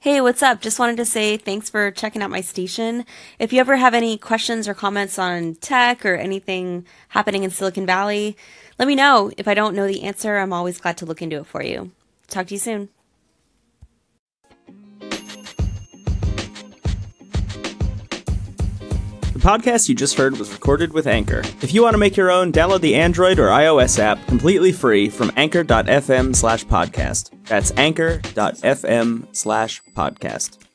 Hey, what's up? Just wanted to say thanks for checking out my station. If you ever have any questions or comments on tech or anything happening in Silicon Valley, let me know. If I don't know the answer, I'm always glad to look into it for you. Talk to you soon. The podcast you just heard was recorded with Anchor. If you want to make your own, download the Android or iOS app completely free from anchor.fm/podcast. That's anchor.fm/podcast.